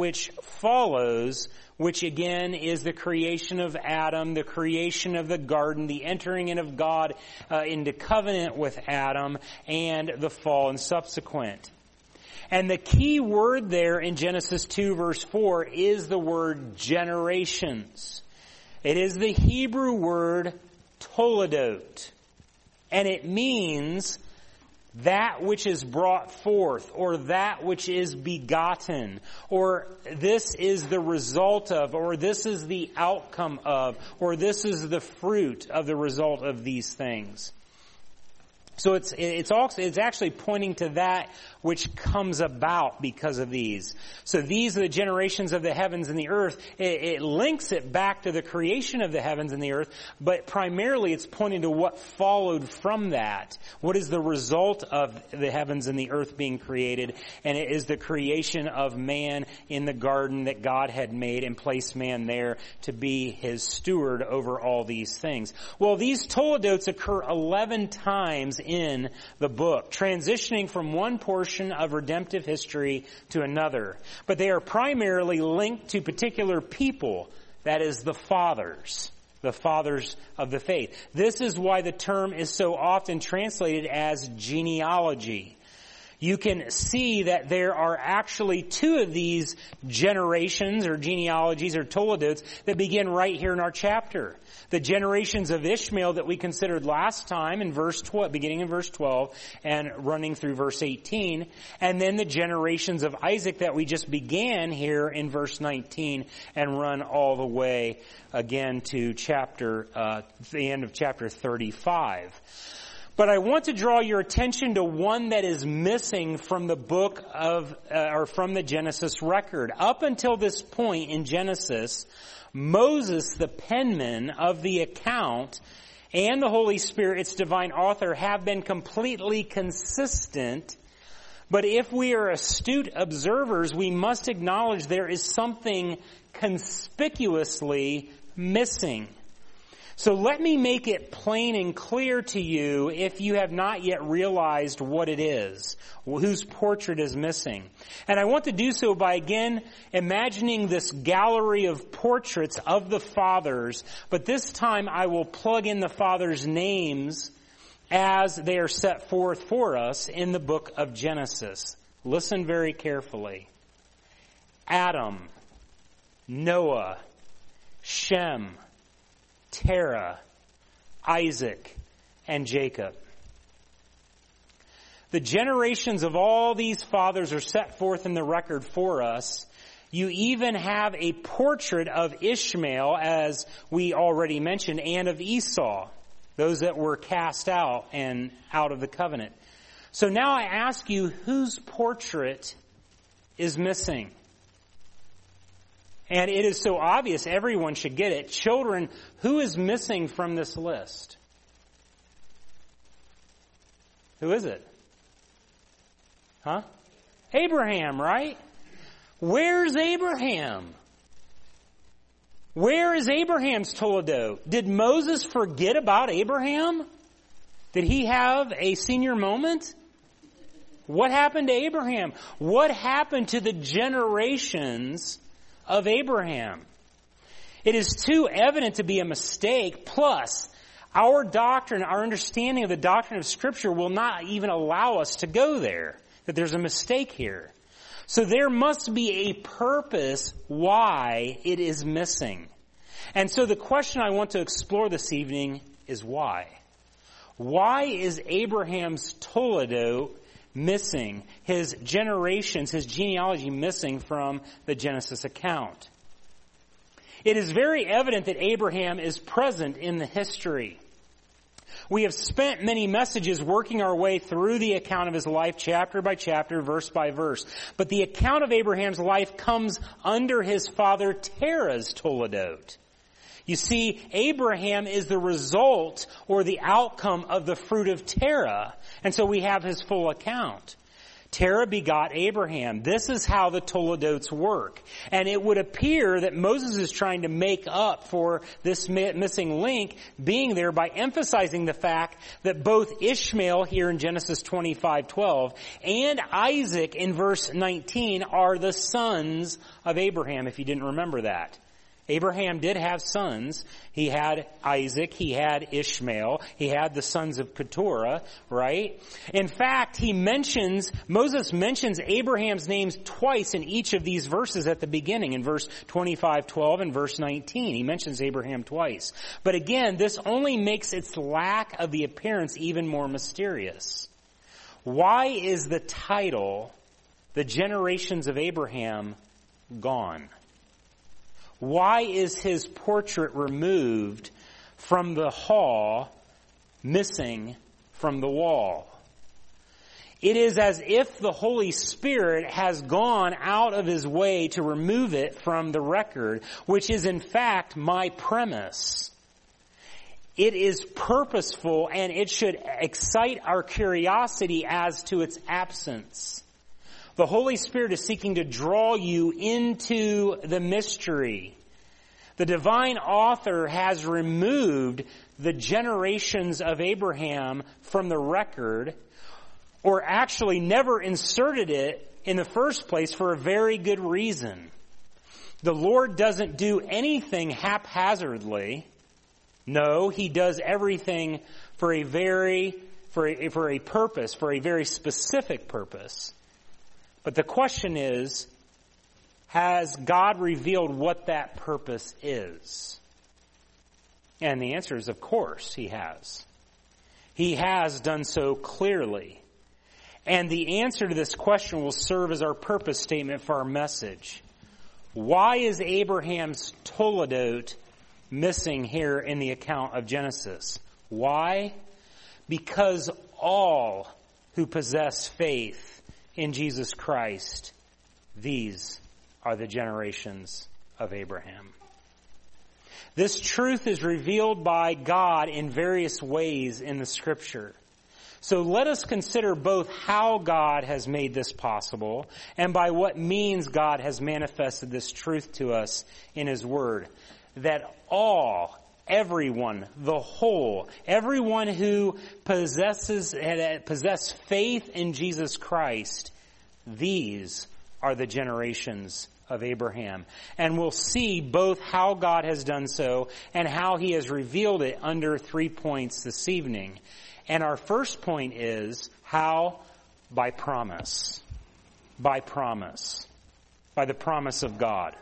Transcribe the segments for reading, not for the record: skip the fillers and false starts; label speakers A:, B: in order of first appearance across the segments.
A: which follows, which again is the creation of Adam, the creation of the garden, the entering in of God into covenant with Adam, and the fall and subsequent. And the key word there in Genesis 2 verse 4 is the word generations. It is the Hebrew word toledot. And it means that which is brought forth, or that which is begotten, or this is the result of, or this is the outcome of, or this is the fruit of the result of these things. So it's actually pointing to that which comes about because of these. So these are the generations of the heavens and the earth. It links it back to the creation of the heavens and the earth, but primarily it's pointing to what followed from that. What is the result of the heavens and the earth being created? And it is the creation of man in the garden that God had made and placed man there to be his steward over all these things. Well, these toledotes occur 11 times in the book, transitioning from one portion of redemptive history to another. But they are primarily linked to particular people, that is the fathers of the faith. This is why the term is so often translated as genealogy. You can see that there are actually two of these generations or genealogies or toledotes that begin right here in our chapter. The generations of Ishmael that we considered last time in verse 12, beginning in verse 12 and running through verse 18. And then the generations of Isaac that we just began here in verse 19 and run all the way again to the end of chapter 35. But I want to draw your attention to one that is missing from the book of, or from the Genesis record. Up until this point in Genesis, Moses, the penman of the account, and the Holy Spirit, its divine author, have been completely consistent. But if we are astute observers, we must acknowledge there is something conspicuously missing. So let me make it plain and clear to you if you have not yet realized what it is, whose portrait is missing. And I want to do so by again imagining this gallery of portraits of the fathers, but this time I will plug in the fathers' names as they are set forth for us in the book of Genesis. Listen very carefully. Adam, Noah, Shem, Terah, Isaac, and Jacob. The generations of all these fathers are set forth in the record for us. You even have a portrait of Ishmael, as we already mentioned, and of Esau, those that were cast out and out of the covenant. So now I ask you, whose portrait is missing? And it is so obvious, everyone should get it. Children, who is missing from this list? Who is it? Huh? Abraham, right? Where's Abraham? Where is Abraham's toledo? Did Moses forget about Abraham? Did he have a senior moment? What happened to Abraham? What happened to the generations of Abraham? It is too evident to be a mistake. Plus, our doctrine, our understanding of the doctrine of Scripture will not even allow us to go there, that there's a mistake here. So there must be a purpose why it is missing. And so the question I want to explore this evening is why? Why is Abraham's toledo missing, his generations, his genealogy missing from the Genesis account? It is very evident that Abraham is present in the history. We have spent many messages working our way through the account of his life, chapter by chapter, verse by verse. But the account of Abraham's life comes under his father Terah's toledot. You see, Abraham is the result or the outcome of the fruit of Terah. And so we have his full account. Terah begot Abraham. This is how the Toledotes work. And it would appear that Moses is trying to make up for this missing link being there by emphasizing the fact that both Ishmael here in Genesis 25:12 and Isaac in verse 19 are the sons of Abraham, if you didn't remember that. Abraham did have sons. He had Isaac, he had Ishmael, he had the sons of Keturah, right? In fact, Moses mentions Abraham's names twice in each of these verses at the beginning, in verse 25:12 and verse 19. He mentions Abraham twice. But again, this only makes its lack of the appearance even more mysterious. Why is the title, The Generations of Abraham, gone? Why is his portrait removed from the hall, missing from the wall? It is as if the Holy Spirit has gone out of his way to remove it from the record, which is in fact my premise. It is purposeful and it should excite our curiosity as to its absence. The Holy Spirit is seeking to draw you into the mystery. The divine author has removed the generations of Abraham from the record, or actually never inserted it in the first place for a very good reason. The Lord doesn't do anything haphazardly. No, he does everything for a purpose, for a very specific purpose. But the question is, has God revealed what that purpose is? And the answer is, of course, he has. He has done so clearly. And the answer to this question will serve as our purpose statement for our message. Why is Abraham's Toledot missing here in the account of Genesis? Why? Because all who possess faith in Jesus Christ, these are the generations of Abraham. This truth is revealed by God in various ways in the Scripture. So let us consider both how God has made this possible and by what means God has manifested this truth to us in His Word. That everyone, the whole, everyone who possess faith in Jesus Christ, these are the generations of Abraham. And we'll see both how God has done so and how He has revealed it under 3 points this evening. And our first point is how? By promise. By promise. By the promise of God.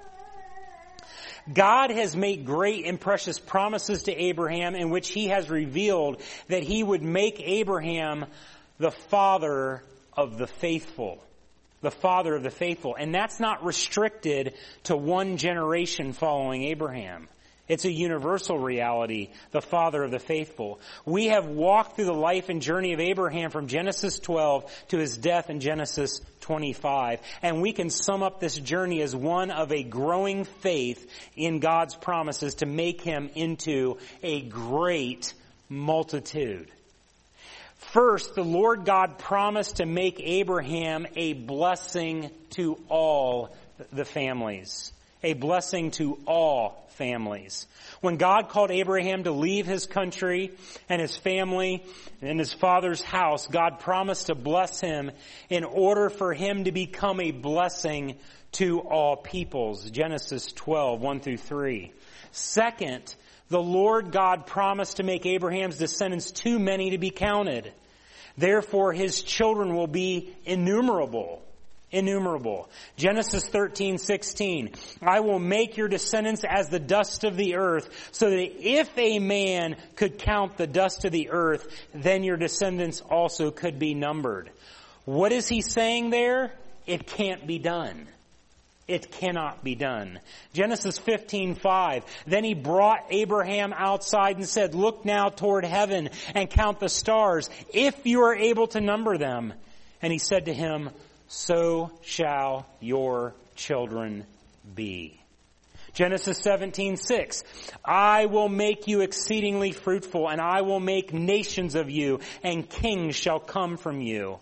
A: God has made great and precious promises to Abraham in which He has revealed that He would make Abraham the father of the faithful. The father of the faithful. And that's not restricted to one generation following Abraham. It's a universal reality, the father of the faithful. We have walked through the life and journey of Abraham from Genesis 12 to his death in Genesis 25. And we can sum up this journey as one of a growing faith in God's promises to make him into a great multitude. First, the Lord God promised to make Abraham a blessing to all the families. A blessing to all families. When God called Abraham to leave his country and his family and his father's house, God promised to bless him in order for him to become a blessing to all peoples. Genesis 12, 1 through 3. Second, the Lord God promised to make Abraham's descendants too many to be counted. Therefore, his children will be innumerable. Innumerable. Genesis 13:16. I will make your descendants as the dust of the earth, so that if a man could count the dust of the earth, then your descendants also could be numbered. What is he saying there? It can't be done. It cannot be done. Genesis 15:5. Then he brought Abraham outside and said, look now toward heaven and count the stars, if you are able to number them. And he said to him, so shall your children be. Genesis 17:6. I will make you exceedingly fruitful, and I will make nations of you, and kings shall come from you.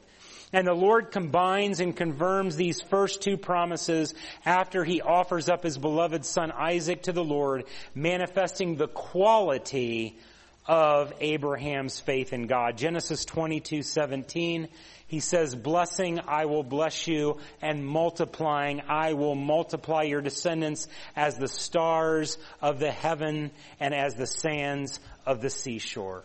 A: And the Lord combines and confirms these first two promises after he offers up his beloved son Isaac to the Lord, manifesting the quality of Abraham's faith in God. Genesis 22:17, he says, blessing, I will bless you, and multiplying, I will multiply your descendants as the stars of the heaven and as the sands of the seashore.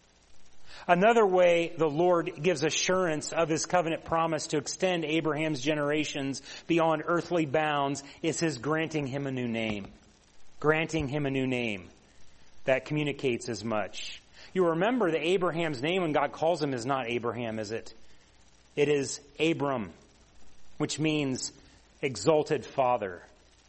A: Another way the Lord gives assurance of his covenant promise to extend Abraham's generations beyond earthly bounds is his granting him a new name. Granting him a new name that communicates as much. You remember that Abraham's name when God calls him is not Abraham, is it? It is Abram, which means exalted father.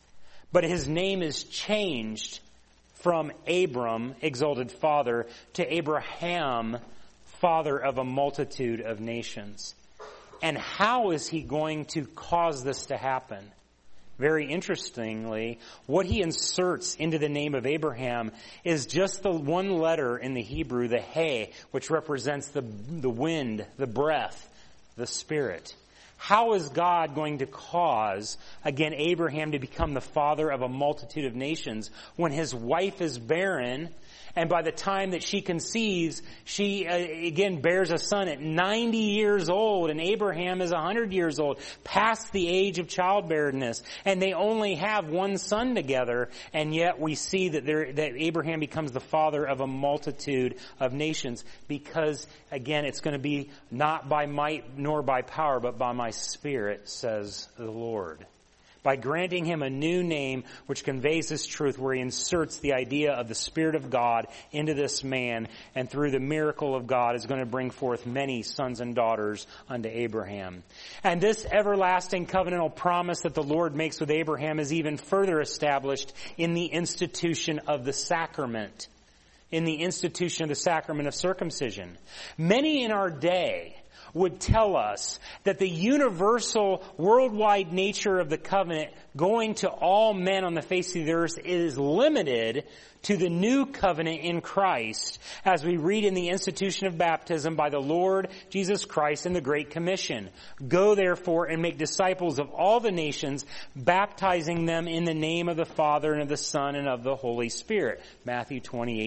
A: But his name is changed from Abram, exalted father, to Abraham, father of a multitude of nations. And how is he going to cause this to happen? Very interestingly, what he inserts into the name of Abraham is just the one letter in the Hebrew, the he, which represents the wind, the breath, the spirit. How is God going to cause, again, Abraham to become the father of a multitude of nations when his wife is barren, and by the time that she conceives, she again bears a son at 90 years old, and Abraham is 100 years old, past the age of childbearenness, and they only have one son together, and yet we see that Abraham becomes the father of a multitude of nations, because again, it's going to be not by might nor by power, but by my Spirit, says the Lord. By granting him a new name which conveys this truth, where he inserts the idea of the Spirit of God into this man, and through the miracle of God is going to bring forth many sons and daughters unto Abraham. And this everlasting covenantal promise that the Lord makes with Abraham is even further established in the institution of the sacrament. In the institution of the sacrament of circumcision. Many in our day would tell us that the universal, worldwide nature of the covenant going to all men on the face of the earth is limited to the new covenant in Christ, as we read in the institution of baptism by the Lord Jesus Christ in the Great Commission. Go therefore and make disciples of all the nations, baptizing them in the name of the Father and of the Son and of the Holy Spirit. Matthew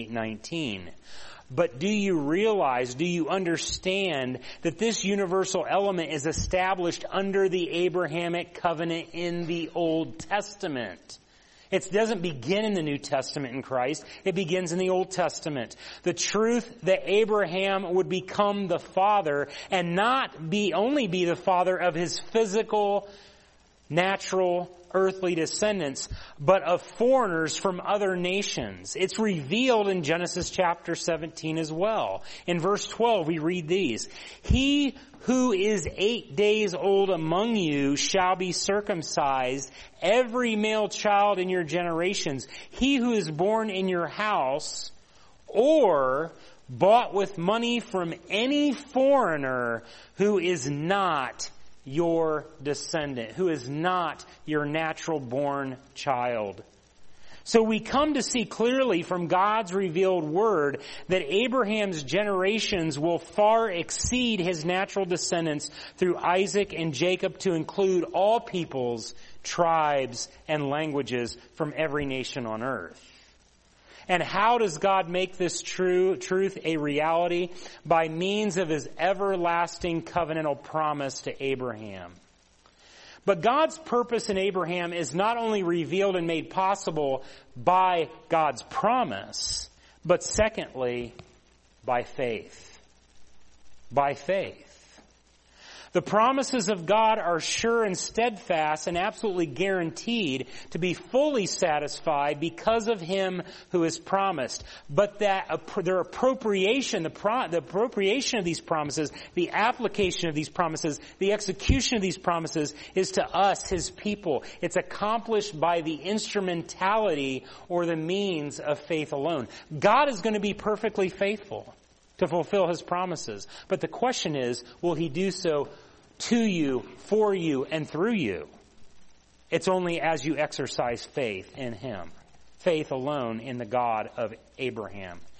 A: 28:19. But do you realize, do you understand that this universal element is established under the Abrahamic covenant in the Old Testament? It doesn't begin in the New Testament in Christ. It begins in the Old Testament. The truth that Abraham would become the father and not only be the father of his physical, natural, earthly descendants, but of foreigners from other nations. It's revealed in Genesis chapter 17 as well. In verse 12 we read these. He who is 8 days old among you shall be circumcised, every male child in your generations. He who is born in your house or bought with money from any foreigner who is not your descendant, who is not your natural born child. So we come to see clearly from God's revealed word that Abraham's generations will far exceed his natural descendants through Isaac and Jacob, to include all peoples, tribes, and languages from every nation on earth. And how does God make this truth a reality? By means of his everlasting covenantal promise to Abraham. But God's purpose in Abraham is not only revealed and made possible by God's promise, but secondly, by faith. By faith. The promises of God are sure and steadfast and absolutely guaranteed to be fully satisfied because of him who is promised. But that their appropriation, the appropriation of these promises, the application of these promises, the execution of these promises is to us, his people. It's accomplished by the instrumentality or the means of faith alone. God is going to be perfectly faithful to fulfill his promises. But the question is, will he do so to you, for you, and through you? It's only as you exercise faith in him. Faith alone in the God of Abraham.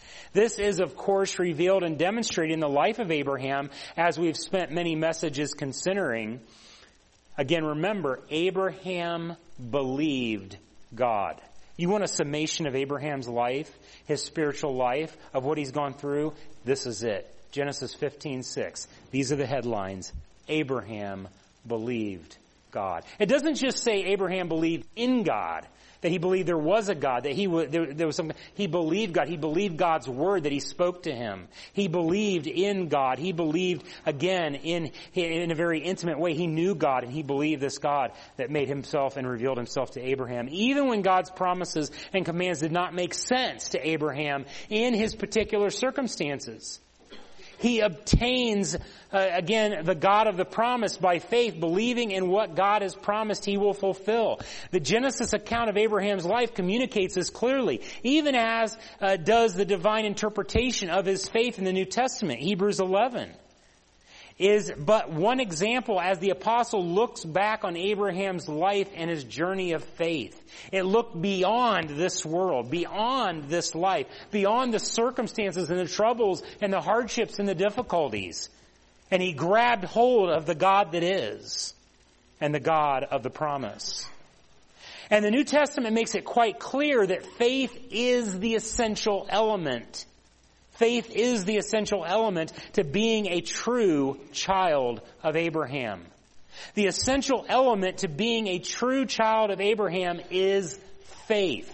A: This is, of course, revealed and demonstrated in the life of Abraham, as we've spent many messages considering. Again, remember, Abraham believed God. You want a summation of Abraham's life, his spiritual life, of what he's gone through? This is it. Genesis 15:6. These are the headlines. Abraham believed God. It doesn't just say Abraham believed in God, that he believed there was a God, that there was something. He believed God. He believed God's word that he spoke to him. He believed in God. He believed, again, in a very intimate way. He knew God, and he believed this God that made himself and revealed himself to Abraham. Even when God's promises and commands did not make sense to Abraham in his particular circumstances. He obtains, again, the God of the promise by faith, believing in what God has promised he will fulfill. The Genesis account of Abraham's life communicates this clearly, even as does the divine interpretation of his faith in the New Testament. Hebrews 11 is but one example as the apostle looks back on Abraham's life and his journey of faith. It looked beyond this world, beyond this life, beyond the circumstances and the troubles and the hardships and the difficulties. And he grabbed hold of the God that is and the God of the promise. And the New Testament makes it quite clear that faith is the essential element. Faith is the essential element to being a true child of Abraham. The essential element to being a true child of Abraham is faith.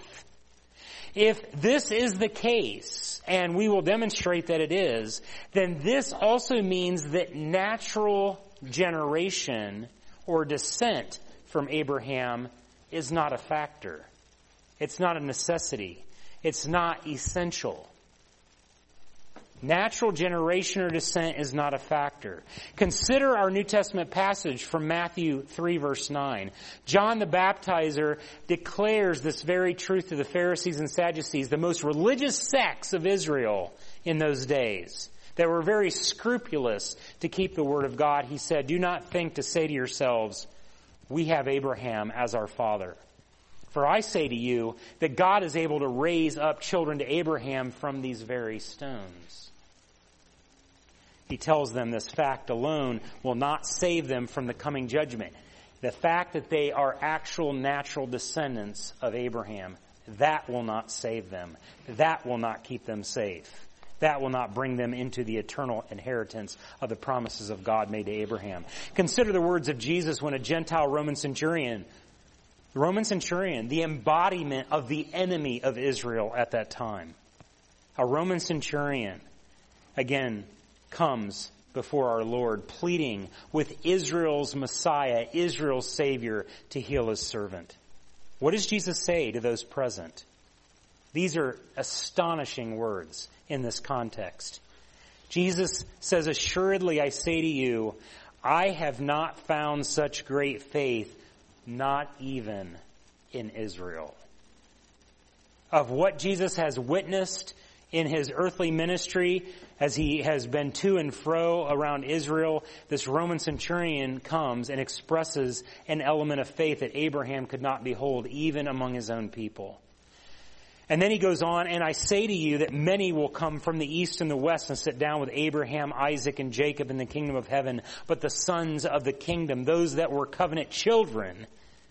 A: If this is the case, and we will demonstrate that it is, then this also means that natural generation or descent from Abraham is not a factor. It's not a necessity. It's not essential. Natural generation or descent is not a factor. Consider our New Testament passage from Matthew 3 verse 9. John the Baptizer declares this very truth to the Pharisees and Sadducees, the most religious sects of Israel in those days, that were very scrupulous to keep the word of God. He said, "Do not think to say to yourselves, we have Abraham as our father. For I say to you that God is able to raise up children to Abraham from these very stones." He tells them this fact alone will not save them from the coming judgment. The fact that they are actual natural descendants of Abraham, that will not save them. That will not keep them safe. That will not bring them into the eternal inheritance of the promises of God made to Abraham. Consider the words of Jesus when a Gentile Roman centurion, the embodiment of the enemy of Israel at that time, a Roman centurion, again, comes before our Lord, pleading with Israel's Messiah, Israel's Savior, to heal his servant. What does Jesus say to those present? These are astonishing words in this context. Jesus says, "Assuredly I say to you, I have not found such great faith, not even in Israel." Of what Jesus has witnessed in his earthly ministry, as he has been to and fro around Israel, this Roman centurion comes and expresses an element of faith that Abraham could not behold even among his own people. And then he goes on, "And I say to you that many will come from the east and the west and sit down with Abraham, Isaac, and Jacob in the kingdom of heaven. But the sons of the kingdom, those that were covenant children,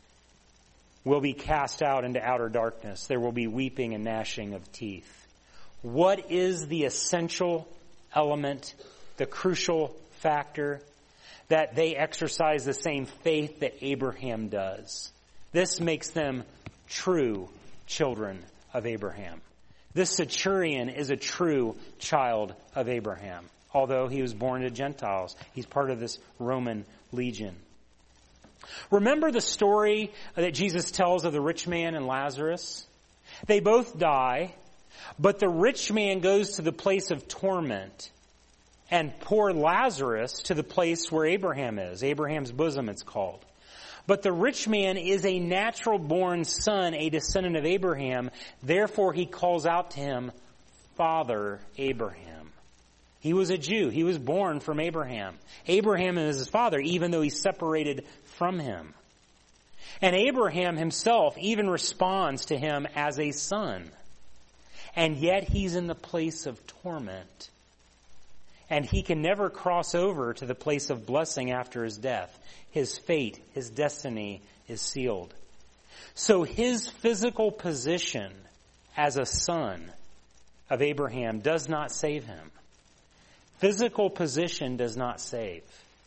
A: will be cast out into outer darkness. There will be weeping and gnashing of teeth." What is the essential element, the crucial factor? That they exercise the same faith that Abraham does. This makes them true children of Abraham. This centurion is a true child of Abraham, although he was born to Gentiles. He's part of this Roman legion. Remember the story that Jesus tells of the rich man and Lazarus? They both die. But the rich man goes to the place of torment, and poor Lazarus to the place where Abraham is. Abraham's bosom, it's called. But the rich man is a natural-born son, a descendant of Abraham. Therefore, he calls out to him, Father Abraham. He was a Jew. He was born from Abraham. Abraham is his father, even though he's separated from him. And Abraham himself even responds to him as a son. And yet he's in the place of torment. And he can never cross over to the place of blessing after his death. His fate, his destiny is sealed. So his physical position as a son of Abraham does not save him. Physical position does not save.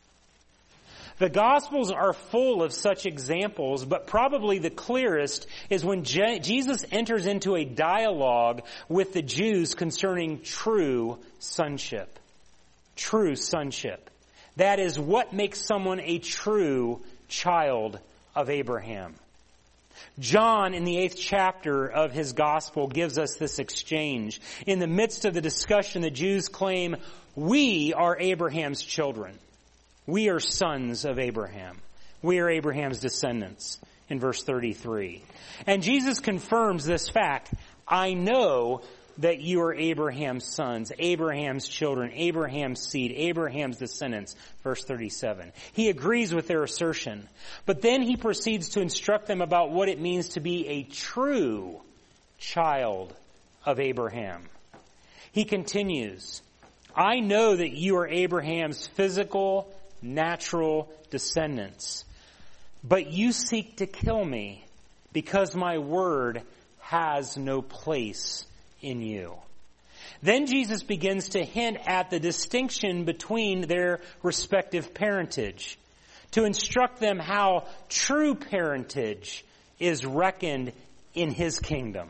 A: The Gospels are full of such examples, but probably the clearest is when Jesus enters into a dialogue with the Jews concerning true sonship. True sonship. That is what makes someone a true child of Abraham. John, in the 8th chapter of his Gospel, gives us this exchange. In the midst of the discussion, the Jews claim, "We are Abraham's children. We are sons of Abraham. We are Abraham's descendants," in verse 33. And Jesus confirms this fact. "I know that you are Abraham's sons, Abraham's children, Abraham's seed, Abraham's descendants," verse 37. He agrees with their assertion. But then he proceeds to instruct them about what it means to be a true child of Abraham. He continues, "I know that you are Abraham's physical, natural descendants, but you seek to kill me because my word has no place in you." Then Jesus begins to hint at the distinction between their respective parentage, to instruct them how true parentage is reckoned in his kingdom.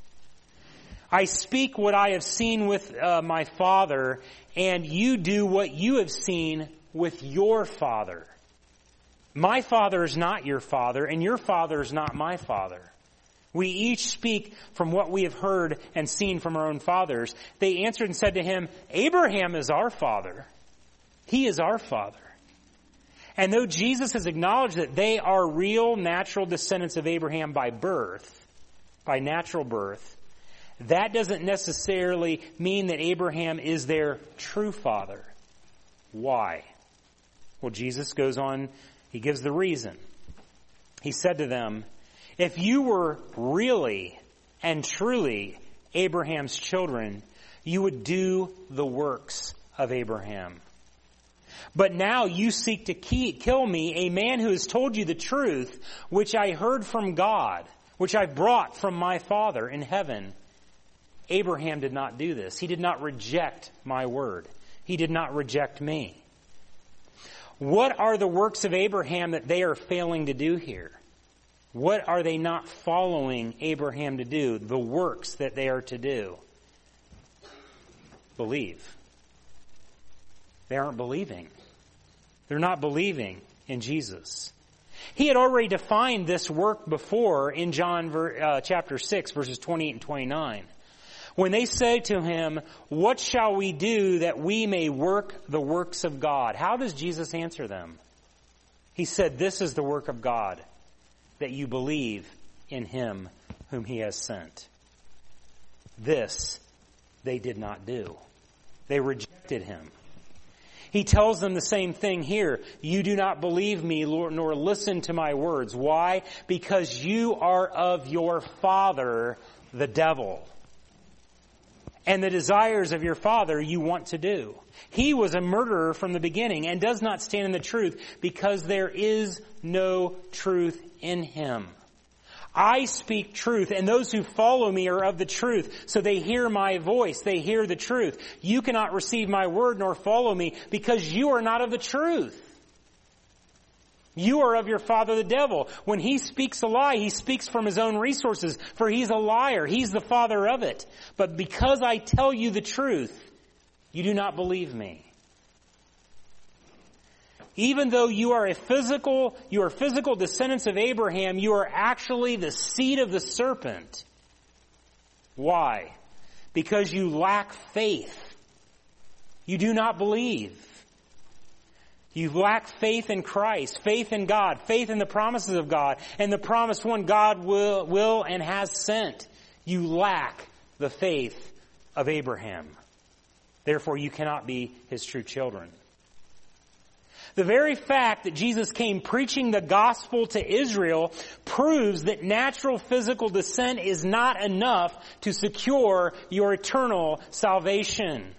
A: "I speak what I have seen with my Father, and you do what you have seen with your father. My father is not your father, and your father is not my father. We each speak from what we have heard and seen from our own fathers." They answered and said to him, "Abraham is our father. He is our father." And though Jesus has acknowledged that they are real natural descendants of Abraham by birth, by natural birth, that doesn't necessarily mean that Abraham is their true father. Why? Well, Jesus goes on, he gives the reason. He said to them, "If you were really and truly Abraham's children, you would do the works of Abraham. But now you seek to kill me, a man who has told you the truth, which I heard from God, which I brought from my Father in heaven. Abraham did not do this. He did not reject my word. He did not reject me." What are the works of Abraham that they are failing to do here? What are they not following Abraham to do? The works that they are to do. Believe. They aren't believing. They're not believing in Jesus. He had already defined this work before in John chapter 6, verses 28 and 29. When they say to him, "What shall we do that we may work the works of God?" How does Jesus answer them? He said, "This is the work of God, that you believe in him whom he has sent." This they did not do. They rejected him. He tells them the same thing here. "You do not believe me, nor listen to my words." Why? Because you are of your father, the devil. And the desires of your father you want to do. He was a murderer from the beginning and does not stand in the truth because there is no truth in him. I speak truth, and those who follow me are of the truth, so they hear my voice, they hear the truth. You cannot receive my word nor follow me because you are not of the truth. You are of your father the devil. When he speaks a lie, he speaks from his own resources, for he's a liar. He's the father of it. But because I tell you the truth, you do not believe me. Even though you are physical descendants of Abraham, you are actually the seed of the serpent. Why? Because you lack faith. You do not believe. You lack faith in Christ, faith in God, faith in the promises of God, and the promised one God will and has sent. You lack the faith of Abraham. Therefore, you cannot be his true children. The very fact that Jesus came preaching the gospel to Israel proves that natural physical descent is not enough to secure your eternal salvation.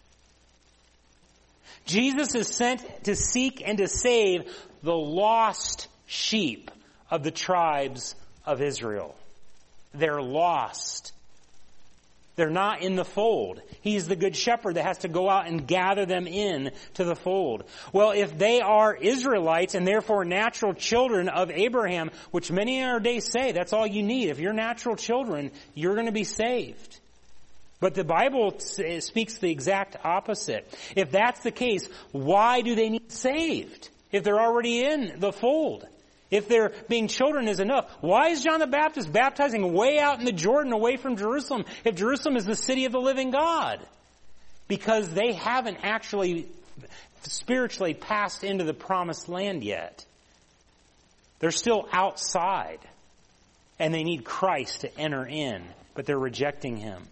A: Jesus is sent to seek and to save the lost sheep of the tribes of Israel. They're lost. They're not in the fold. He's the good shepherd that has to go out and gather them in to the fold. Well, if they are Israelites and therefore natural children of Abraham, which many in our day say, that's all you need. If you're natural children, you're going to be saved. But the Bible speaks the exact opposite. If that's the case, why do they need saved? If they're already in the fold. If their being children is enough, why is John the Baptist baptizing way out in the Jordan away from Jerusalem if Jerusalem is the city of the living God? Because they haven't actually spiritually passed into the promised land yet. They're still outside. And they need Christ to enter in, but they're rejecting Him.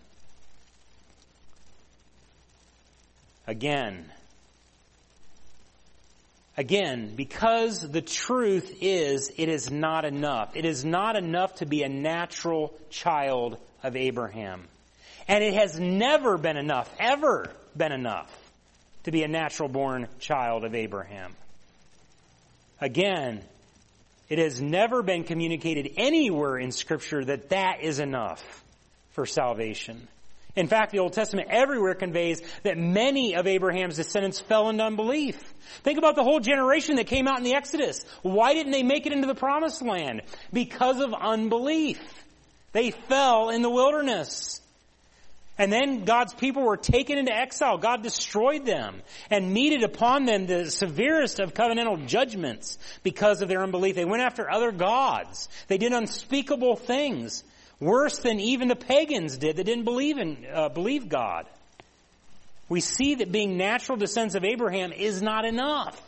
A: Again, because the truth is, it is not enough. It is not enough to be a natural child of Abraham. And it has never been enough, ever been enough, to be a natural-born child of Abraham. Again, it has never been communicated anywhere in Scripture that that is enough for salvation. In fact, the Old Testament everywhere conveys that many of Abraham's descendants fell into unbelief. Think about the whole generation that came out in the Exodus. Why didn't they make it into the Promised Land? Because of unbelief. They fell in the wilderness. And then God's people were taken into exile. God destroyed them and meted upon them the severest of covenantal judgments because of their unbelief. They went after other gods. They did unspeakable things. Worse than even the pagans did that didn't believe God. We see that being natural descendants of Abraham is not enough.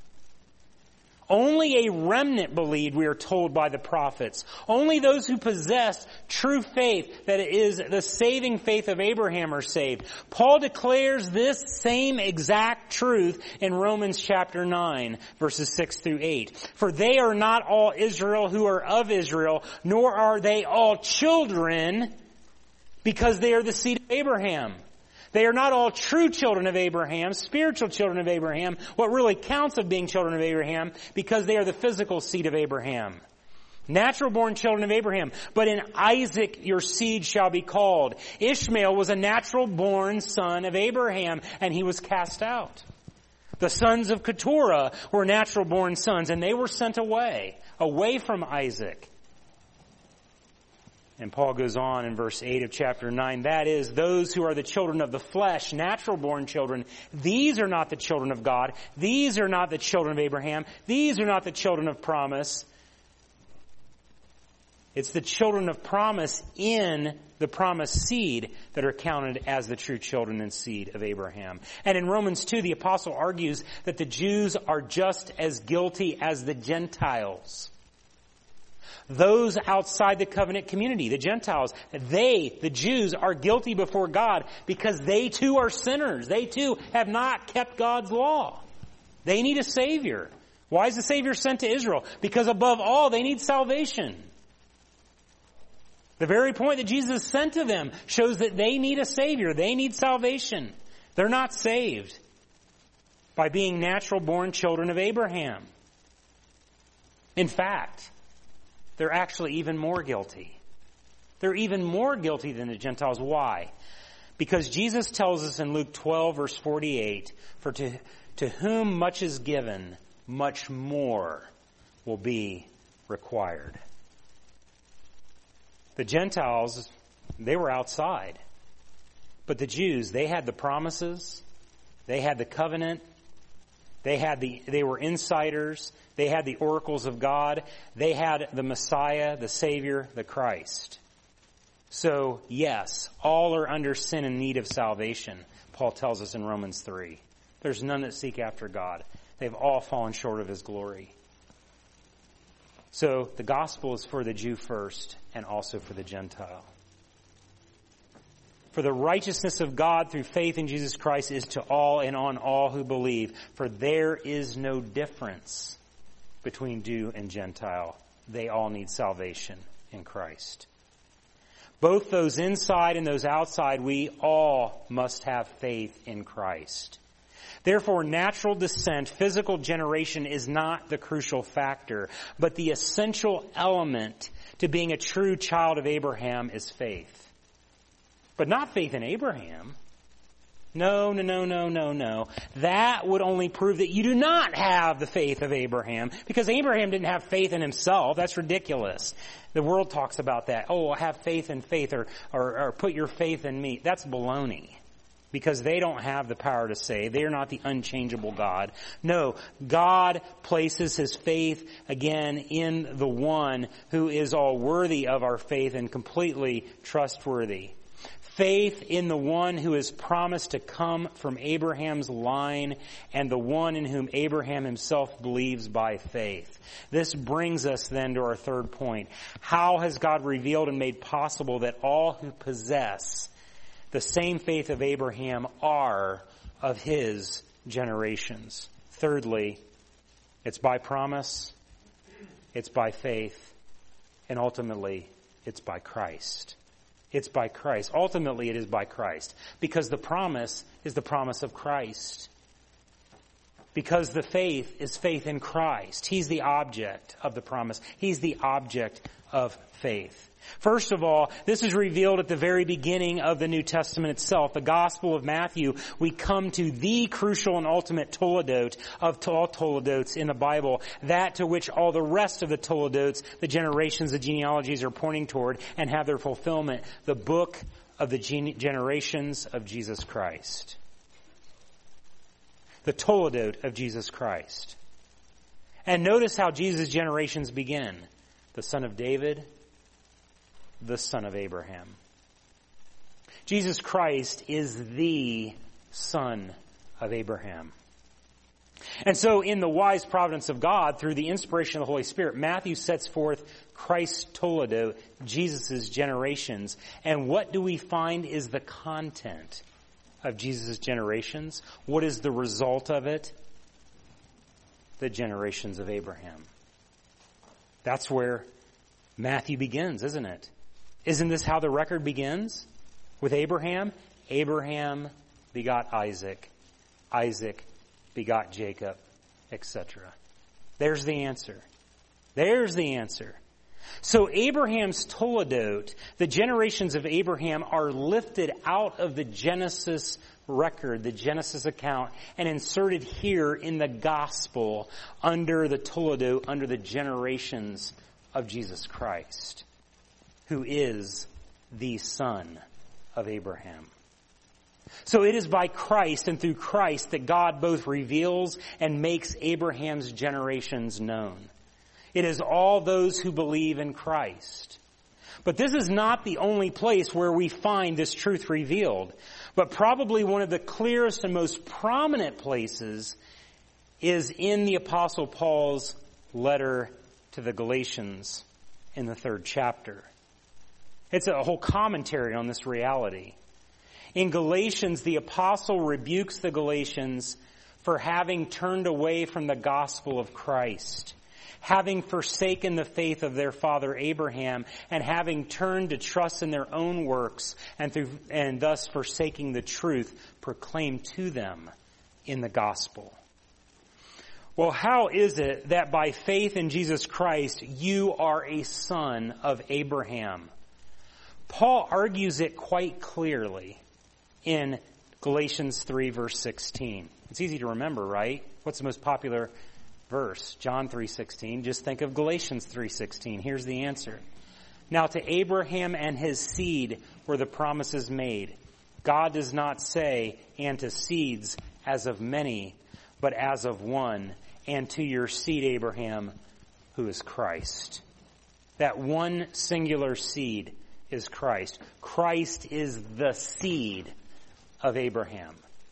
A: Only a remnant believed, we are told by the prophets. Only those who possessed true faith, that it is the saving faith of Abraham, are saved. Paul declares this same exact truth in Romans chapter 9, verses 6 through 8. For they are not all Israel who are of Israel, nor are they all children, because they are the seed of Abraham. They are not all true children of Abraham, spiritual children of Abraham, what really counts of being children of Abraham, because they are the physical seed of Abraham. Natural-born children of Abraham. But in Isaac your seed shall be called. Ishmael was a natural-born son of Abraham, and he was cast out. The sons of Keturah were natural-born sons, and they were sent away from Isaac. And Paul goes on in verse 8 of chapter 9, that is, those who are the children of the flesh, natural-born children, these are not the children of God. These are not the children of Abraham. These are not the children of promise. It's the children of promise in the promised seed that are counted as the true children and seed of Abraham. And in Romans 2, the apostle argues that the Jews are just as guilty as the Gentiles. Those outside the covenant community, the Gentiles, they, the Jews, are guilty before God because they too are sinners. They too have not kept God's law. They need a Savior. Why is the Savior sent to Israel? Because above all, they need salvation. The very point that Jesus is sent to them shows that they need a Savior. They need salvation. They're not saved by being natural-born children of Abraham. In fact, they're actually even more guilty. They're even more guilty than the Gentiles. Why? Because Jesus tells us in Luke 12, verse 48, for to whom much is given, much more will be required. The Gentiles, they were outside. But the Jews, they had the promises. They had the covenant. They were insiders. They had the oracles of God. They had the Messiah, the Savior, the Christ. So, yes, all are under sin and need of salvation, Paul tells us in Romans 3. There's none that seek after God. They've all fallen short of His glory. So, the gospel is for the Jew first and also for the Gentile. For the righteousness of God through faith in Jesus Christ is to all and on all who believe. For there is no difference between Jew and Gentile. They all need salvation in Christ. Both those inside and those outside, we all must have faith in Christ. Therefore, natural descent, physical generation is not the crucial factor, but the essential element to being a true child of Abraham is faith. But not faith in Abraham. No. That would only prove that you do not have the faith of Abraham, because Abraham didn't have faith in himself. That's ridiculous. The world talks about that. Oh, have faith in faith, or put your faith in me. That's baloney. Because they don't have the power to save. They are not the unchangeable God. No, God places his faith again in the one who is all worthy of our faith and completely trustworthy. Faith in the one who is promised to come from Abraham's line and the one in whom Abraham himself believes by faith. This brings us then to our third point. How has God revealed and made possible that all who possess the same faith of Abraham are of his generations? Thirdly, it's by promise, it's by faith, and ultimately, it's by Christ. It's by Christ. Ultimately, it is by Christ. Because the promise is the promise of Christ. Because the faith is faith in Christ. He's the object of the promise. He's the object of faith. First of all, this is revealed at the very beginning of the New Testament itself. The Gospel of Matthew, we come to the crucial and ultimate toledot of all toledots in the Bible, that to which all the rest of the toledots, the generations, the genealogies are pointing toward and have their fulfillment. The book of the generations of Jesus Christ. The toledot of Jesus Christ. And notice how Jesus' generations begin. The son of David, the son of Abraham. Jesus Christ is the son of Abraham. And so in the wise providence of God, through the inspiration of the Holy Spirit, Matthew sets forth Christ's toledot, Jesus' generations. And what do we find is the content of Jesus' generations? What is the result of it? The generations of Abraham. That's where Matthew begins, isn't it? Isn't this how the record begins? With Abraham? Abraham begot Isaac. Isaac begot Jacob, etc. There's the answer. There's the answer. So Abraham's toledot, the generations of Abraham, are lifted out of the Genesis record, the Genesis account, and inserted here in the gospel under the toledot, under the generations of Jesus Christ, who is the son of Abraham. So it is by Christ and through Christ that God both reveals and makes Abraham's generations known. It is all those who believe in Christ. But this is not the only place where we find this truth revealed. But probably one of the clearest and most prominent places is in the Apostle Paul's letter to the Galatians in the 3rd chapter. It's a whole commentary on this reality. In Galatians, the apostle rebukes the Galatians for having turned away from the gospel of Christ, having forsaken the faith of their father Abraham, and having turned to trust in their own works, and thus forsaking the truth proclaimed to them in the gospel. Well, how is it that by faith in Jesus Christ, you are a son of Abraham? Paul argues it quite clearly in Galatians 3, verse 16. It's easy to remember, right? What's the most popular verse? John 3:16. Just think of Galatians 3:16. Here's the answer. Now to Abraham and his seed were the promises made. God does not say, and to seeds as of many, but as of one, and to your seed, Abraham, who is Christ. That one singular seed is Christ. Christ is the seed of Abraham.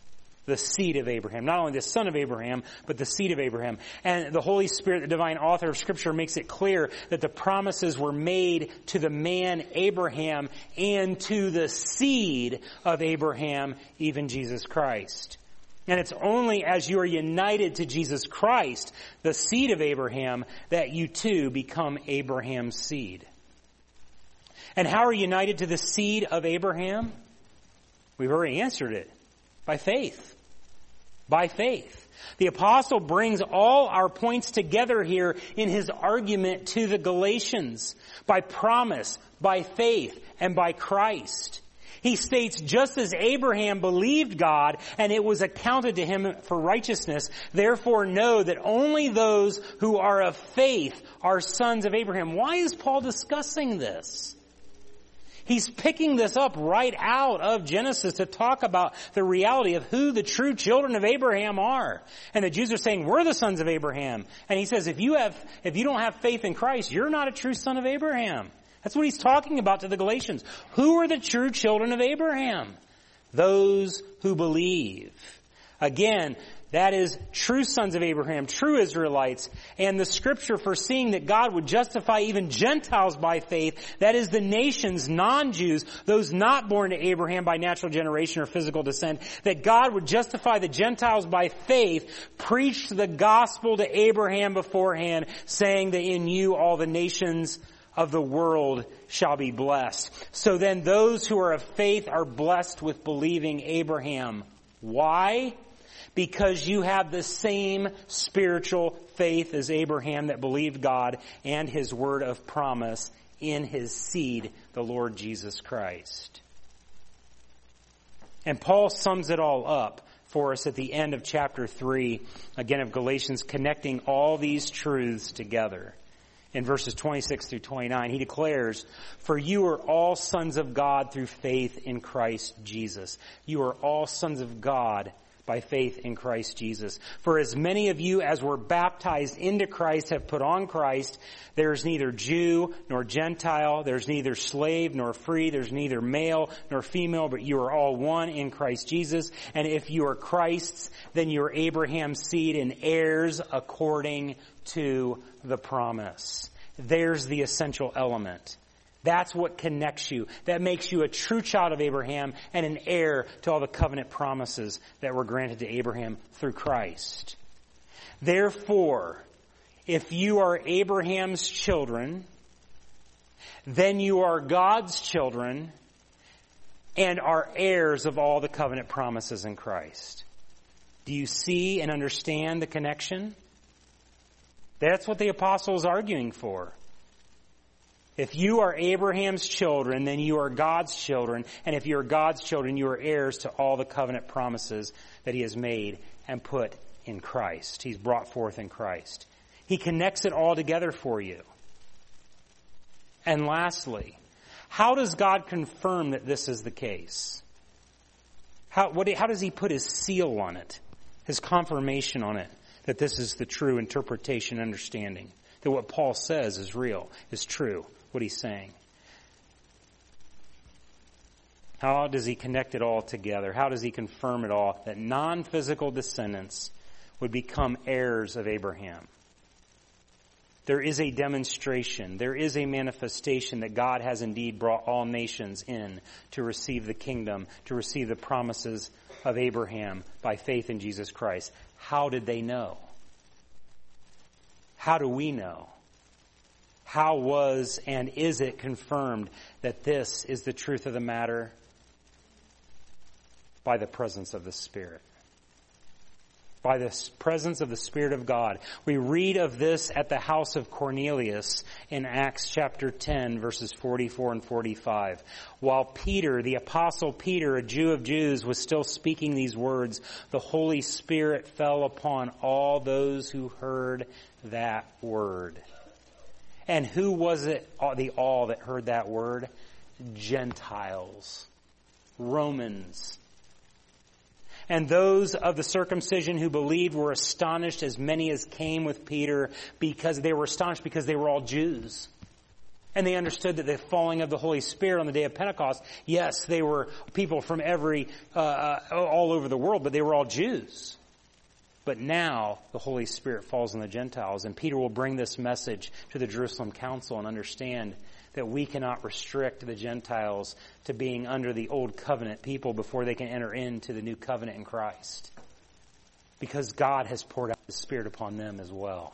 A: the seed of Abraham. Not only the son of Abraham, but the seed of Abraham. And the Holy Spirit, the divine author of Scripture, makes it clear that the promises were made to the man Abraham and to the seed of Abraham, even Jesus Christ. And it's only as you are united to Jesus Christ, the seed of Abraham, that you too become Abraham's seed. And how are you united to the seed of Abraham? We've already answered it. By faith. By faith. The apostle brings all our points together here in his argument to the Galatians. By promise, by faith, and by Christ. He states, just as Abraham believed God and it was accounted to him for righteousness, therefore know that only those who are of faith are sons of Abraham. Why is Paul discussing this? He's picking this up right out of Genesis to talk about the reality of who the true children of Abraham are. And the Jews are saying, we're the sons of Abraham. And he says, if you don't have faith in Christ, you're not a true son of Abraham. That's what he's talking about to the Galatians. Who are the true children of Abraham? Those who believe. Again, that is true sons of Abraham, true Israelites, and the Scripture foreseeing that God would justify even Gentiles by faith, that is the nations, non-Jews, those not born to Abraham by natural generation or physical descent, that God would justify the Gentiles by faith, preached the gospel to Abraham beforehand, saying that in you all the nations of the world shall be blessed. So then those who are of faith are blessed with believing Abraham. Why? Because you have the same spiritual faith as Abraham that believed God and his word of promise in his seed, the Lord Jesus Christ. And Paul sums it all up for us at the end of chapter 3, again of Galatians, connecting all these truths together. In verses 26 through 29, he declares, for you are all sons of God through faith in Christ Jesus. You are all sons of God by faith in Christ Jesus. For as many of you as were baptized into Christ have put on Christ. There is neither Jew nor Gentile. There's neither slave nor free. There's neither male nor female, but you are all one in Christ Jesus. And if you are Christ's, then you are Abraham's seed and heirs according to the promise. There's the essential element. That's what connects you. That makes you a true child of Abraham and an heir to all the covenant promises that were granted to Abraham through Christ. Therefore, if you are Abraham's children, then you are God's children and are heirs of all the covenant promises in Christ. Do you see and understand the connection? That's what the apostle is arguing for. If you are Abraham's children, then you are God's children. And if you are God's children, you are heirs to all the covenant promises that he has made and put in Christ. He's brought forth in Christ. He connects it all together for you. And lastly, how does God confirm that this is the case? How does he put his seal on it, his confirmation on it, that this is the true interpretation and understanding, that what Paul says is real, is true? What he's saying. How does he connect it all together? How does he confirm it all? That non-physical descendants would become heirs of Abraham. There is a demonstration, there is a manifestation that God has indeed brought all nations in to receive the kingdom, to receive the promises of Abraham by faith in Jesus Christ. How did they know? How do we know? How was and is it confirmed that this is the truth of the matter? By the presence of the Spirit. By the presence of the Spirit of God. We read of this at the house of Cornelius in Acts chapter 10, verses 44 and 45. While Peter, the apostle Peter, a Jew of Jews, was still speaking these words, the Holy Spirit fell upon all those who heard that word. And who was it, the all that heard that word? Gentiles. Romans. And those of the circumcision who believed were astonished, as many as came with Peter, because they were astonished because they were all Jews. And they understood that the falling of the Holy Spirit on the day of Pentecost, yes, they were people from all over the world, but they were all Jews. But now the Holy Spirit falls on the Gentiles, and Peter will bring this message to the Jerusalem Council and understand that we cannot restrict the Gentiles to being under the old covenant people before they can enter into the new covenant in Christ. Because God has poured out His Spirit upon them as well.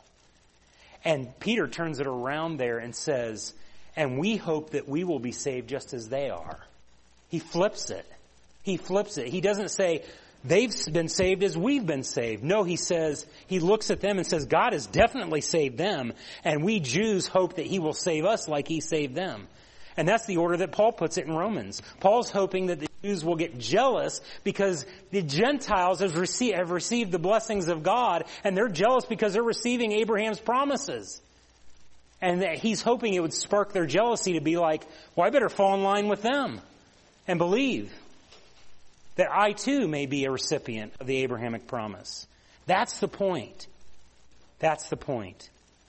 A: And Peter turns it around there and says, and we hope that we will be saved just as they are. He flips it. He flips it. He doesn't say, they've been saved as we've been saved. No, he says, he looks at them and says, God has definitely saved them, and we Jews hope that He will save us like He saved them. And that's the order that Paul puts it in Romans. Paul's hoping that the Jews will get jealous because the Gentiles have received the blessings of God, and they're jealous because they're receiving Abraham's promises. And that he's hoping it would spark their jealousy to be like, well, I better fall in line with them and believe that I too may be a recipient of the Abrahamic promise. That's the point. That's the point.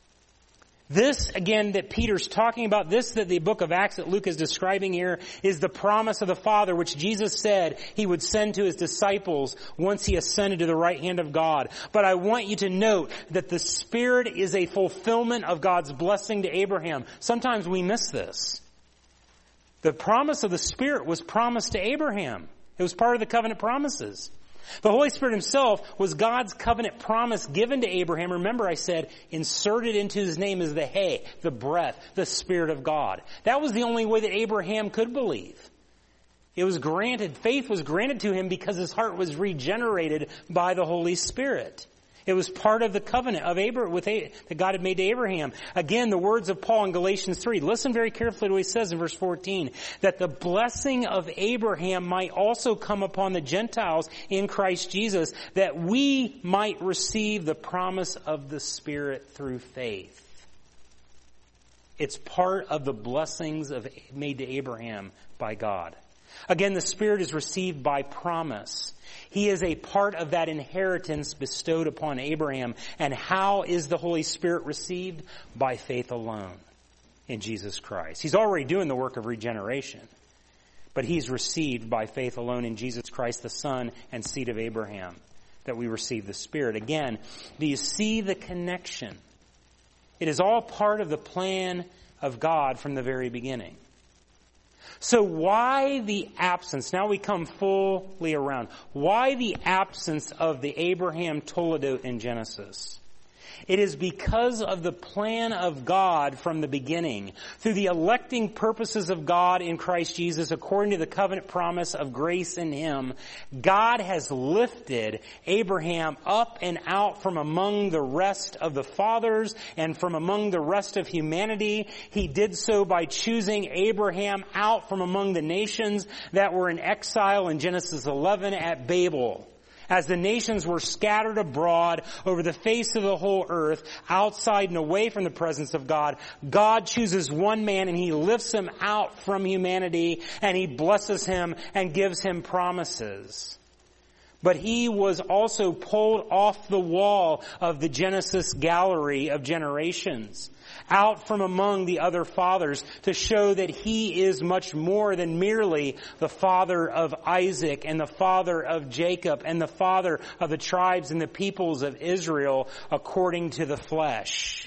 A: This, again, that Peter's talking about, this that the book of Acts that Luke is describing here, is the promise of the Father, which Jesus said He would send to His disciples once He ascended to the right hand of God. But I want you to note that the Spirit is a fulfillment of God's blessing to Abraham. Sometimes we miss this. The promise of the Spirit was promised to Abraham. It was part of the covenant promises. The Holy Spirit Himself was God's covenant promise given to Abraham. Remember, I said, inserted into His name is the hay, the breath, the Spirit of God. That was the only way that Abraham could believe. It was granted, faith was granted to him because his heart was regenerated by the Holy Spirit. It was part of the covenant of that God had made to Abraham. Again, the words of Paul in Galatians 3. Listen very carefully to what he says in verse 14. That the blessing of Abraham might also come upon the Gentiles in Christ Jesus, that we might receive the promise of the Spirit through faith. It's part of the blessings made to Abraham by God. Again, the Spirit is received by promise. He is a part of that inheritance bestowed upon Abraham. And how is the Holy Spirit received? By faith alone in Jesus Christ. He's already doing the work of regeneration. But He's received by faith alone in Jesus Christ, the Son and seed of Abraham, that we receive the Spirit. Again, do you see the connection? It is all part of the plan of God from the very beginning. So why the absence? Now we come fully around. Why the absence of the Abraham Toledot in Genesis? It is because of the plan of God from the beginning. Through the electing purposes of God in Christ Jesus, according to the covenant promise of grace in Him, God has lifted Abraham up and out from among the rest of the fathers and from among the rest of humanity. He did so by choosing Abraham out from among the nations that were in exile in Genesis 11 at Babel. As the nations were scattered abroad over the face of the whole earth, outside and away from the presence of God, God chooses one man and He lifts him out from humanity and He blesses him and gives him promises. But he was also pulled off the wall of the Genesis gallery of generations, out from among the other fathers, to show that he is much more than merely the father of Isaac and the father of Jacob and the father of the tribes and the peoples of Israel according to the flesh.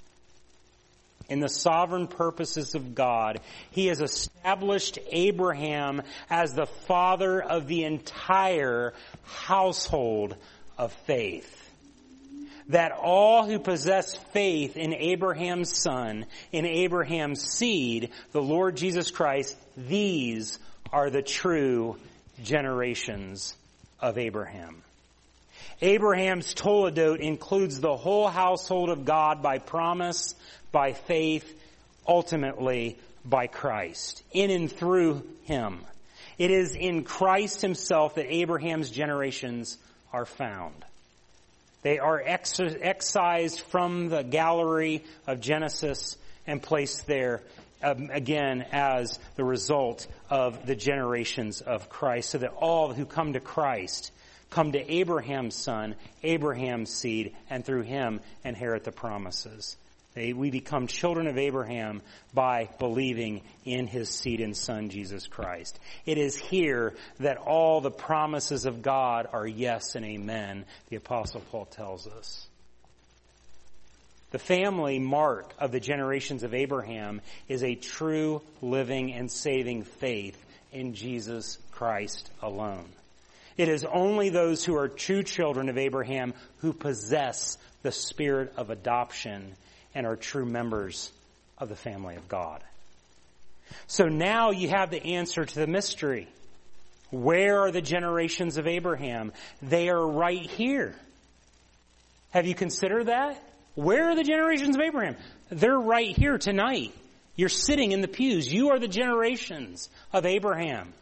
A: In the sovereign purposes of God, He has established Abraham as the father of the entire household of faith. That all who possess faith in Abraham's son, in Abraham's seed, the Lord Jesus Christ, these are the true generations of Abraham. Abraham's Toledot includes the whole household of God by promise, by faith, ultimately by Christ, in and through Him. It is in Christ Himself that Abraham's generations are found. They are excised from the gallery of Genesis and placed there again as the result of the generations of Christ, so that all who come to Christ come to Abraham's son, Abraham's seed, and through him inherit the promises We become children of Abraham by believing in his seed and son, Jesus Christ. It is here that all the promises of God are yes and amen, the Apostle Paul tells us. The family mark of the generations of Abraham is a true, living, and saving faith in Jesus Christ alone. It is only those who are true children of Abraham who possess the spirit of adoption and are true members of the family of God. So now you have the answer to the mystery. Where are the generations of Abraham? They are right here. Have you considered that? Where are the generations of Abraham? They're right here tonight. You're sitting in the pews. You are the generations of Abraham.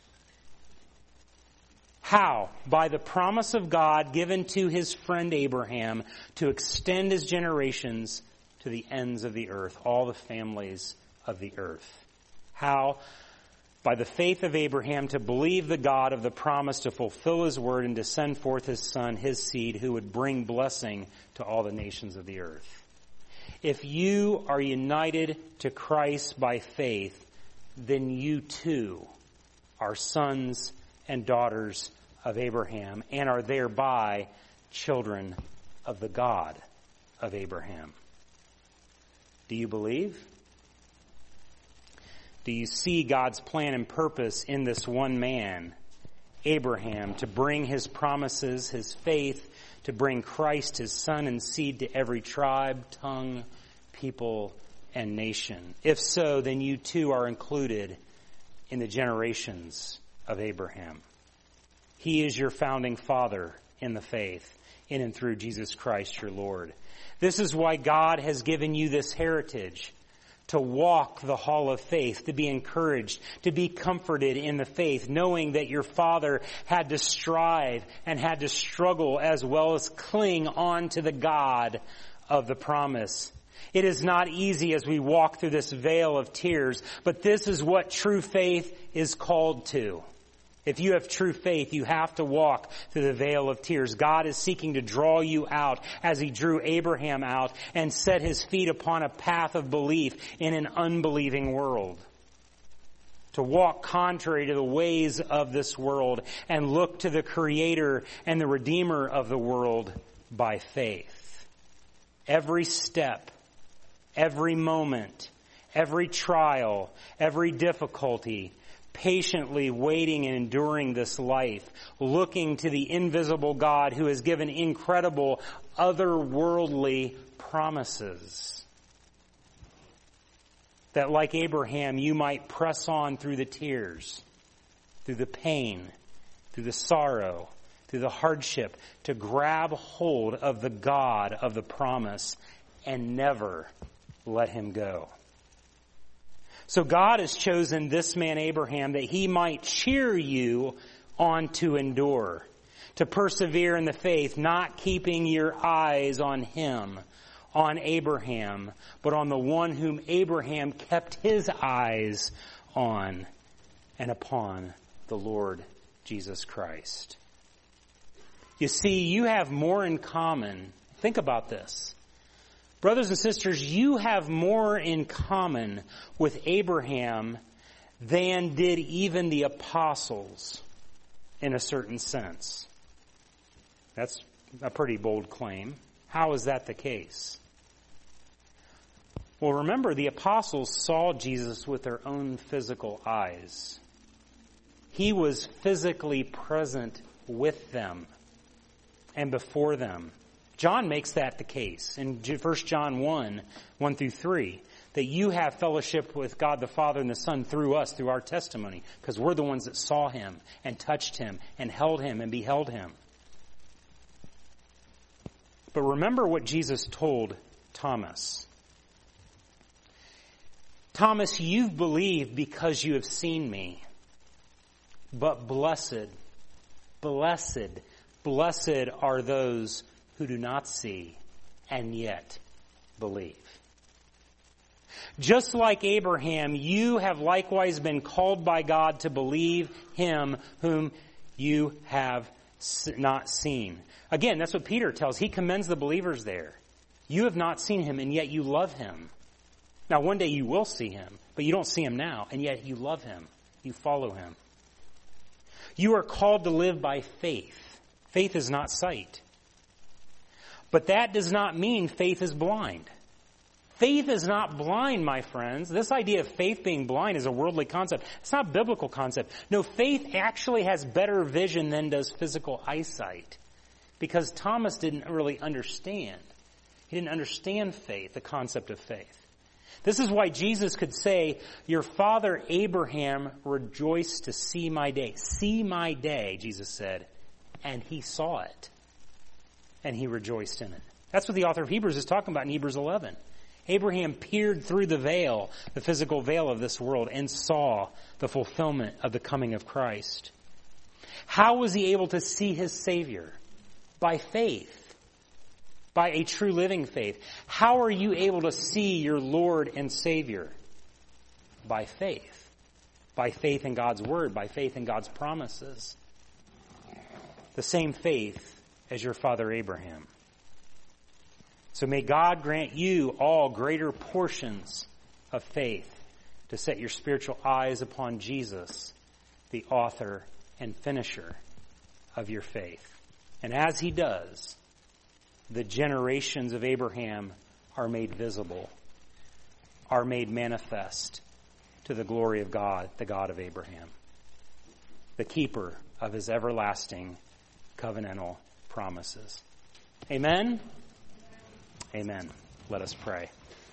A: How? By the promise of God given to his friend Abraham to extend his generations to the ends of the earth, all the families of the earth. How? By the faith of Abraham to believe the God of the promise to fulfill his word and to send forth his son, his seed, who would bring blessing to all the nations of the earth. If you are united to Christ by faith, then you too are sons and daughters of Abraham and are thereby children of the God of Abraham. Do you believe? Do you see God's plan and purpose in this one man, Abraham, to bring his promises, his faith, to bring Christ, his son and seed to every tribe, tongue, people, and nation? If so, then you too are included in the generations of Abraham. He is your founding father in the faith, in and through Jesus Christ your Lord. This is why God has given you this heritage, to walk the hall of faith, to be encouraged, to be comforted in the faith, knowing that your father had to strive and had to struggle as well as cling on to the God of the promise. It is not easy as we walk through this vale of tears, but this is what true faith is called to. If you have true faith, you have to walk through the vale of tears. God is seeking to draw you out as he drew Abraham out and set his feet upon a path of belief in an unbelieving world. To walk contrary to the ways of this world and look to the Creator and the Redeemer of the world by faith. Every step, every moment, every trial, every difficulty, patiently waiting and enduring this life, looking to the invisible God who has given incredible otherworldly promises. That like Abraham, you might press on through the tears, through the pain, through the sorrow, through the hardship, to grab hold of the God of the promise and never let him go. So God has chosen this man Abraham that he might cheer you on to endure, to persevere in the faith, not keeping your eyes on him, on Abraham, but on the one whom Abraham kept his eyes on and upon, the Lord Jesus Christ. You see, you have more in common. Think about this. Brothers and sisters, you have more in common with Abraham than did even the apostles in a certain sense. That's a pretty bold claim. How is that the case? Well, remember, the apostles saw Jesus with their own physical eyes. He was physically present with them and before them. John makes that the case in 1 John 1 through 3, that you have fellowship with God the Father and the Son through us, through our testimony, because we're the ones that saw him and touched him and held him and beheld him. But remember what Jesus told Thomas. Thomas, you've believed because you have seen me. But blessed are those who do not see and yet believe. Just like Abraham, you have likewise been called by God to believe him whom you have not seen. Again, that's what Peter tells. He commends the believers there. You have not seen him, and yet you love him. Now, one day you will see him, but you don't see him now, and yet you love him. You follow him. You are called to live by faith. Faith is not sight. But that does not mean faith is blind. Faith is not blind, my friends. This idea of faith being blind is a worldly concept. It's not a biblical concept. No, faith actually has better vision than does physical eyesight. Because Thomas didn't really understand. He didn't understand faith, the concept of faith. This is why Jesus could say, your father Abraham rejoiced to see my day. See my day, Jesus said. And he saw it. And he rejoiced in it. That's what the author of Hebrews is talking about in Hebrews 11. Abraham peered through the veil, the physical veil of this world, and saw the fulfillment of the coming of Christ. How was he able to see his Savior? By faith. By a true living faith. How are you able to see your Lord and Savior? By faith. By faith in God's Word. By faith in God's promises. The same faith as your father Abraham. So may God grant you all greater portions of faith to set your spiritual eyes upon Jesus, the author and finisher of your faith. And as he does, the generations of Abraham are made visible, are made manifest to the glory of God, the God of Abraham, the keeper of his everlasting covenantal promises. Amen? Amen. Let us pray.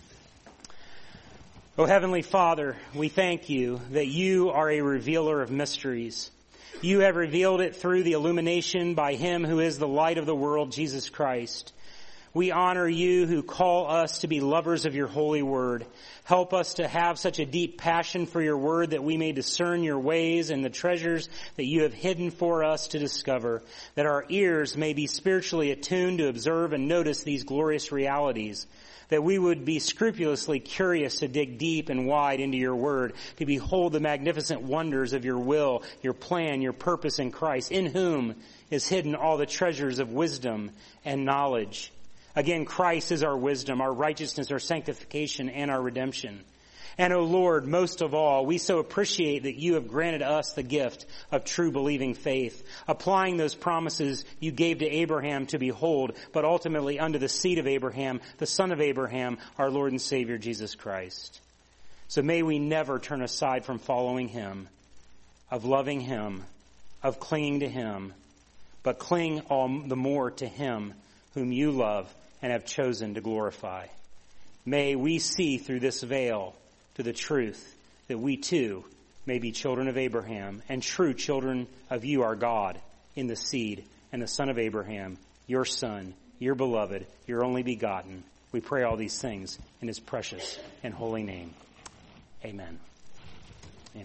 A: O Heavenly Father, we thank you that you are a revealer of mysteries. You have revealed it through the illumination by him who is the light of the world, Jesus Christ. We honor you who call us to be lovers of your holy word. Help us to have such a deep passion for your word that we may discern your ways and the treasures that you have hidden for us to discover, that our ears may be spiritually attuned to observe and notice these glorious realities, that we would be scrupulously curious to dig deep and wide into your word, to behold the magnificent wonders of your will, your plan, your purpose in Christ, in whom is hidden all the treasures of wisdom and knowledge. Again, Christ is our wisdom, our righteousness, our sanctification, and our redemption. And, O Lord, most of all, we so appreciate that you have granted us the gift of true believing faith, applying those promises you gave to Abraham to behold, but ultimately unto the seed of Abraham, the son of Abraham, our Lord and Savior, Jesus Christ. So may we never turn aside from following him, of loving him, of clinging to him, but cling all the more to him whom you love and have chosen to glorify. May we see through this veil to the truth that we too may be children of Abraham and true children of you, our God, in the seed and the son of Abraham, your son, your beloved, your only begotten. We pray all these things in his precious and holy name. Amen.